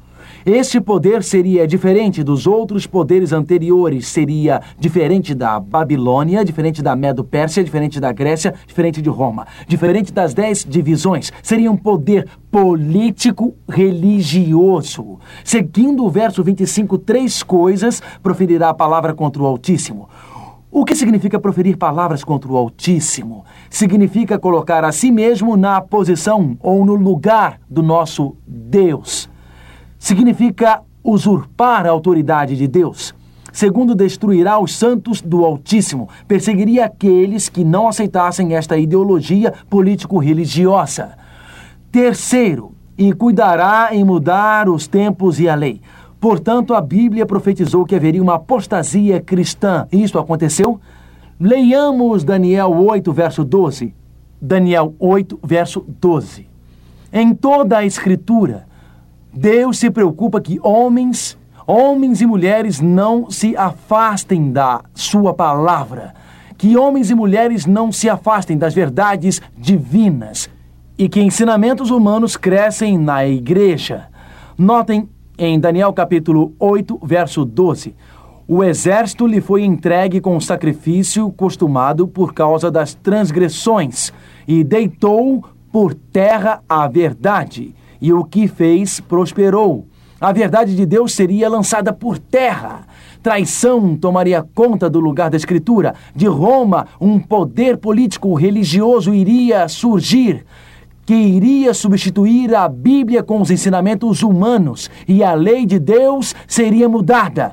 Este poder seria diferente dos outros poderes anteriores, seria diferente da Babilônia, diferente da Medo-Pérsia, diferente da Grécia, diferente de Roma, diferente das dez divisões. Seria um poder político religioso. Seguindo o verso vinte e cinco, três coisas proferirá a palavra contra o Altíssimo. O que significa proferir palavras contra o Altíssimo? Significa colocar a si mesmo na posição ou no lugar do nosso Deus. Significa usurpar a autoridade de Deus. Segundo, destruirá os santos do Altíssimo. Perseguiria aqueles que não aceitassem esta ideologia político-religiosa. Terceiro, e cuidará em mudar os tempos e a lei. Portanto, a Bíblia profetizou que haveria uma apostasia cristã. E isto aconteceu? Leiamos Daniel oito, verso doze. Daniel oito, verso doze. Em toda a Escritura, Deus se preocupa que homens, homens e mulheres não se afastem da sua palavra. Que homens e mulheres não se afastem das verdades divinas. E que ensinamentos humanos crescem na igreja. Notem em Daniel capítulo oito, verso doze. O exército lhe foi entregue com o sacrifício costumado por causa das transgressões, e deitou por terra a verdade, e o que fez prosperou. A verdade de Deus seria lançada por terra. Traição tomaria conta do lugar da Escritura. De Roma, um poder político religioso iria surgir, que iria substituir a Bíblia com os ensinamentos humanos, e a lei de Deus seria mudada.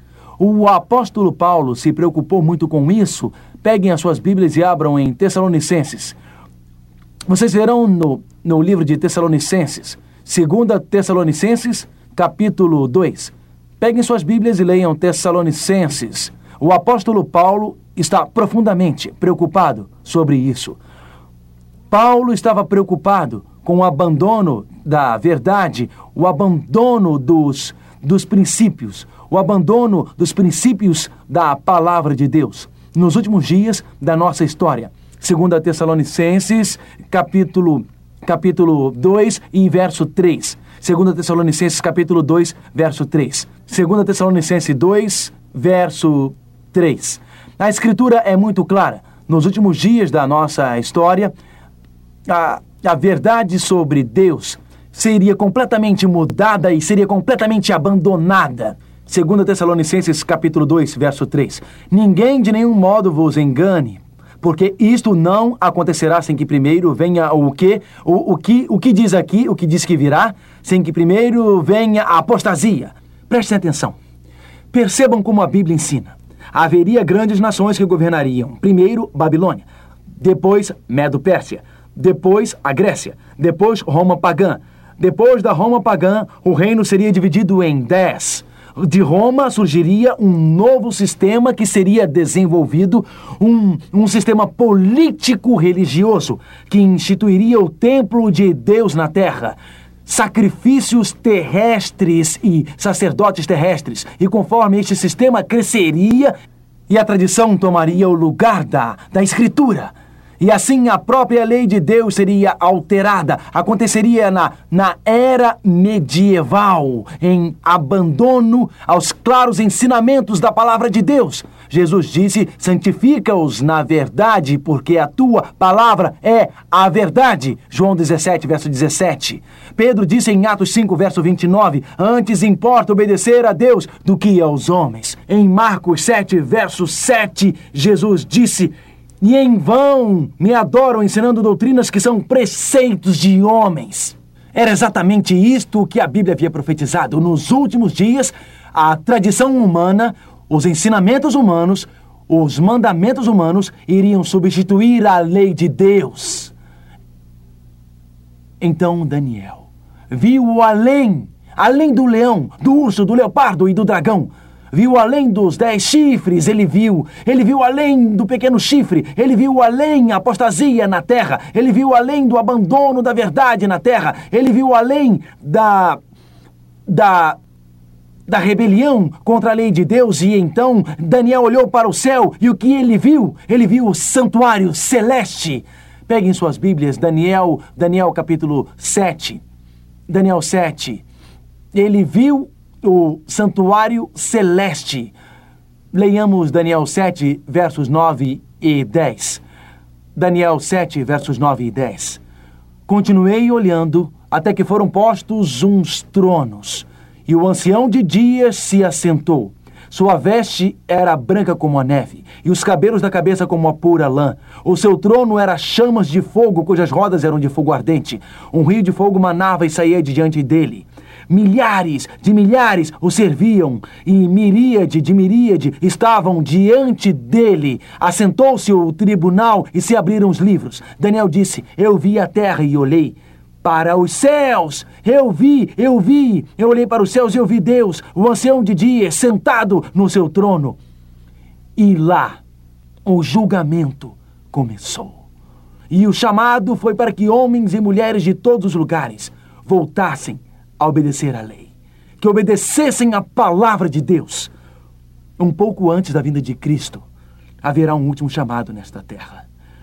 O apóstolo Paulo se preocupou muito com isso. Peguem as suas Bíblias e abram em Tessalonicenses. Vocês verão no, no livro de Tessalonicenses, segunda Tessalonicenses, capítulo dois. Peguem suas Bíblias e leiam Tessalonicenses. O apóstolo Paulo está profundamente preocupado sobre isso. Paulo estava preocupado com o abandono da verdade, o abandono dos, dos princípios, o abandono dos princípios da palavra de Deus nos últimos dias da nossa história. segunda Tessalonicenses, capítulo, capítulo dois e verso três. segunda Tessalonicenses, capítulo dois, verso três. segunda Tessalonicenses dois, verso três. A Escritura é muito clara. Nos últimos dias da nossa história, A, a verdade sobre Deus seria completamente mudada e seria completamente abandonada. segunda Tessalonicenses capítulo dois, verso três. Ninguém de nenhum modo vos engane, porque isto não acontecerá sem que primeiro venha o que, o, o que, o que diz aqui, o que diz que virá, sem que primeiro venha a apostasia. Prestem atenção. Percebam como a Bíblia ensina. Haveria grandes nações que governariam. Primeiro, Babilônia. Depois, Medo-Pérsia. Depois, a Grécia. Depois, Roma pagã. Depois da Roma pagã, o reino seria dividido em dez. De Roma surgiria um novo sistema que seria desenvolvido, um, um sistema político-religioso que instituiria o templo de Deus na terra. Sacrifícios terrestres e sacerdotes terrestres. E conforme este sistema cresceria e a tradição tomaria o lugar da, da Escritura. E assim a própria lei de Deus seria alterada. Aconteceria na, na era medieval, em abandono aos claros ensinamentos da palavra de Deus. Jesus disse, santifica-os na verdade, porque a tua palavra é a verdade. João dezessete, verso dezessete. Pedro disse em Atos cinco, verso vinte e nove, antes importa obedecer a Deus do que aos homens. Em Marcos sete, verso sete, Jesus disse, e em vão me adoram ensinando doutrinas que são preceitos de homens. Era exatamente isto que a Bíblia havia profetizado. Nos últimos dias, a tradição humana, os ensinamentos humanos, os mandamentos humanos iriam substituir a lei de Deus. Então Daniel viu além, além do leão, do urso, do leopardo e do dragão. Viu além dos dez chifres, ele viu. Ele viu além do pequeno chifre. Ele viu além a apostasia na terra. Ele viu além do abandono da verdade na terra. Ele viu além da... da... da rebelião contra a lei de Deus. E então Daniel olhou para o céu e o que ele viu? Ele viu o santuário celeste. Peguem suas Bíblias, Daniel, Daniel capítulo sete. Daniel sete. ele viu o santuário celeste. Leiamos Daniel sete, versos nove e dez. Daniel sete, versos nove e dez. Continuei olhando até que foram postos uns tronos, e o ancião de dias se assentou. Sua veste era branca como a neve, e os cabelos da cabeça como a pura lã. O seu trono era chamas de fogo, cujas rodas eram de fogo ardente. Um rio de fogo manava e saía de diante dele. Milhares de milhares o serviam, e miríade de miríade estavam diante dele. Assentou-se o tribunal e se abriram os livros. Daniel disse: eu vi a terra e olhei para os céus. Eu vi, eu vi, eu olhei para os céus e eu vi Deus, o ancião de dias, sentado no seu trono. E lá o julgamento começou. E o chamado foi para que homens e mulheres de todos os lugares voltassem a obedecer à lei, que obedecessem à palavra de Deus. Um pouco antes da vinda de Cristo, haverá um último chamado nesta terra.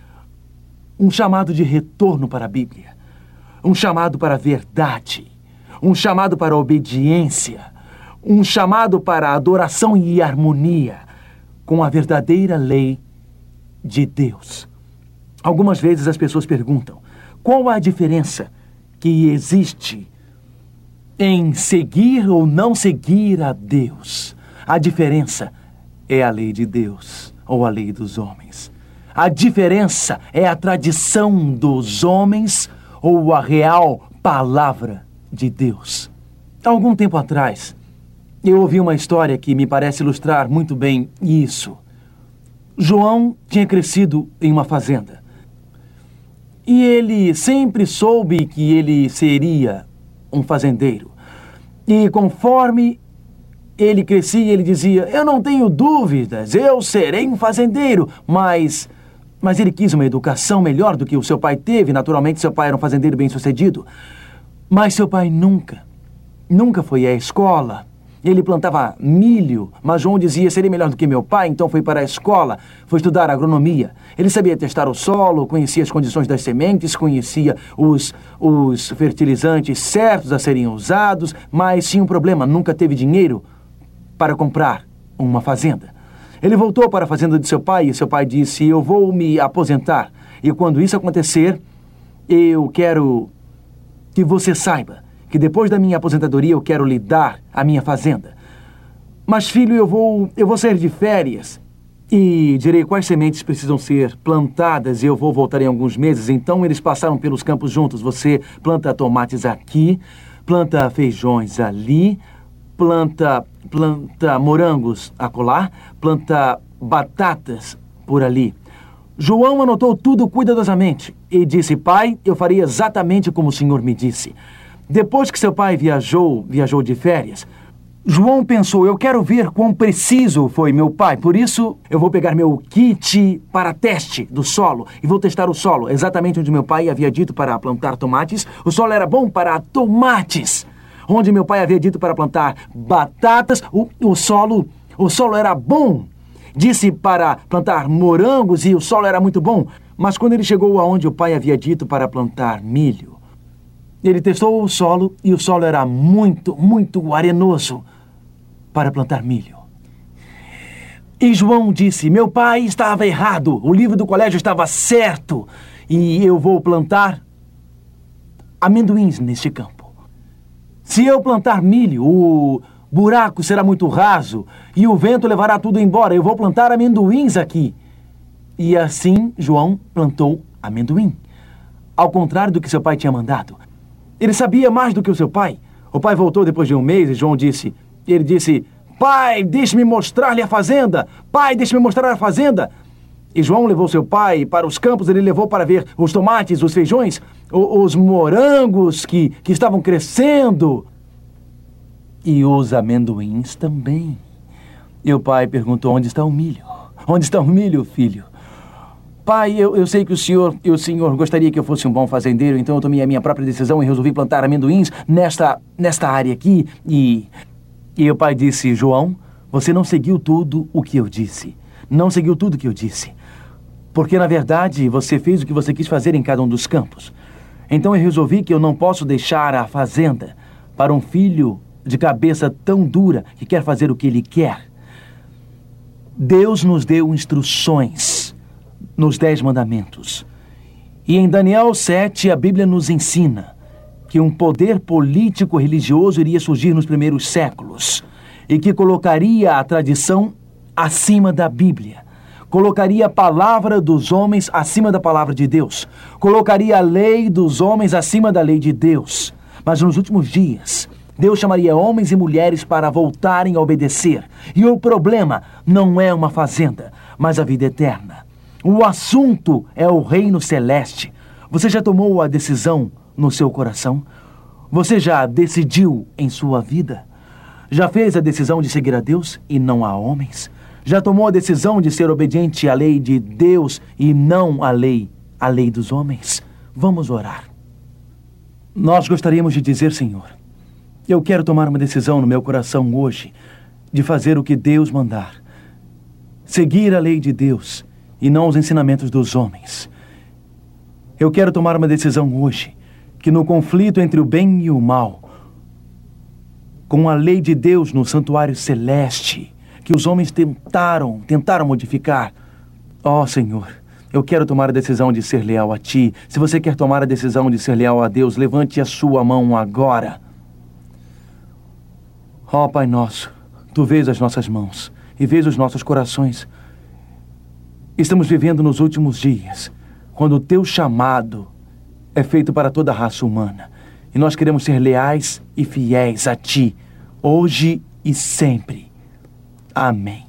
Um chamado de retorno para a Bíblia. Um chamado para a verdade. Um chamado para a obediência. Um chamado para a adoração e harmonia com a verdadeira lei de Deus. Algumas vezes as pessoas perguntam: qual a diferença que existe em seguir ou não seguir a Deus? A diferença é a lei de Deus ou a lei dos homens. A diferença é a tradição dos homens ou a real palavra de Deus. Há algum tempo atrás, eu ouvi uma história que me parece ilustrar muito bem isso. João tinha crescido em uma fazenda. E ele sempre soube que ele seria um fazendeiro. E conforme ele crescia, ele dizia: eu não tenho dúvidas, eu serei um fazendeiro. Mas, mas ele quis uma educação melhor do que o seu pai teve. Naturalmente, seu pai era um fazendeiro bem-sucedido. Mas seu pai nunca, nunca foi à escola. Ele plantava milho, mas João dizia: seria melhor do que meu pai, então foi para a escola, foi estudar agronomia. Ele sabia testar o solo, conhecia as condições das sementes, conhecia os, os fertilizantes certos a serem usados, mas tinha um problema: nunca teve dinheiro para comprar uma fazenda. Ele voltou para a fazenda de seu pai e seu pai disse: eu vou me aposentar. E quando isso acontecer, eu quero que você saiba que depois da minha aposentadoria eu quero lhe dar a minha fazenda. Mas, filho, eu vou, eu vou sair de férias e direi quais sementes precisam ser plantadas e eu vou voltar em alguns meses. Então eles passaram pelos campos juntos. Você planta tomates aqui, planta feijões ali, planta, planta morangos acolá, planta batatas por ali. João anotou tudo cuidadosamente e disse: pai, eu farei exatamente como o senhor me disse. Depois que seu pai viajou, viajou de férias, João pensou: eu quero ver quão preciso foi meu pai. Por isso, eu vou pegar meu kit para teste do solo e vou testar o solo. Exatamente onde meu pai havia dito para plantar tomates, o solo era bom para tomates. Onde meu pai havia dito para plantar batatas, o, o, solo, o solo era bom. Disse para plantar morangos e o solo era muito bom. Mas quando ele chegou aonde o pai havia dito para plantar milho, ele testou o solo e o solo era muito, muito arenoso para plantar milho. E João disse: meu pai estava errado, o livro do colégio estava certo e eu vou plantar amendoins neste campo. Se eu plantar milho, o buraco será muito raso e o vento levará tudo embora. Eu vou plantar amendoins aqui. E assim João plantou amendoim, ao contrário do que seu pai tinha mandado. Ele sabia mais do que o seu pai. O pai voltou depois de um mês e João disse... Ele disse: pai, deixe-me mostrar-lhe a fazenda. Pai, deixe-me mostrar a fazenda. E João levou seu pai para os campos. Ele levou para ver os tomates, os feijões, os morangos que, que estavam crescendo. E os amendoins também. E o pai perguntou: onde está o milho? Onde está o milho, filho? Pai, eu, eu sei que o senhor, o senhor gostaria que eu fosse um bom fazendeiro, então eu tomei a minha própria decisão e resolvi plantar amendoins nesta, nesta área aqui. E, e o pai disse: João, você não seguiu tudo o que eu disse. Não seguiu tudo o que eu disse. Porque, na verdade, você fez o que você quis fazer em cada um dos campos. Então eu resolvi que eu não posso deixar a fazenda para um filho de cabeça tão dura que quer fazer o que ele quer. Deus nos deu instruções nos Dez Mandamentos. E em Daniel sete, a Bíblia nos ensina que um poder político-religioso iria surgir nos primeiros séculos e que colocaria a tradição acima da Bíblia, colocaria a palavra dos homens acima da palavra de Deus, colocaria a lei dos homens acima da lei de Deus. Mas nos últimos dias, Deus chamaria homens e mulheres para voltarem a obedecer. E o problema não é uma fazenda, mas a vida eterna. O assunto é o reino celeste. Você já tomou a decisão no seu coração? Você já decidiu em sua vida? Já fez a decisão de seguir a Deus e não a homens? Já tomou a decisão de ser obediente à lei de Deus e não à lei, à lei dos homens? Vamos orar. Nós gostaríamos de dizer, Senhor, eu quero tomar uma decisão no meu coração hoje de fazer o que Deus mandar. Seguir a lei de Deus e não os ensinamentos dos homens. Eu quero tomar uma decisão hoje que no conflito entre o bem e o mal, com a lei de Deus no santuário celeste, que os homens tentaram, tentaram modificar. Ó Senhor, eu quero tomar a decisão de ser leal a Ti. Se você quer tomar a decisão de ser leal a Deus, levante a sua mão agora. Ó Pai nosso, Tu vês as nossas mãos e vês os nossos corações. Estamos vivendo nos últimos dias, quando o Teu chamado é feito para toda a raça humana. E nós queremos ser leais e fiéis a Ti, hoje e sempre. Amém.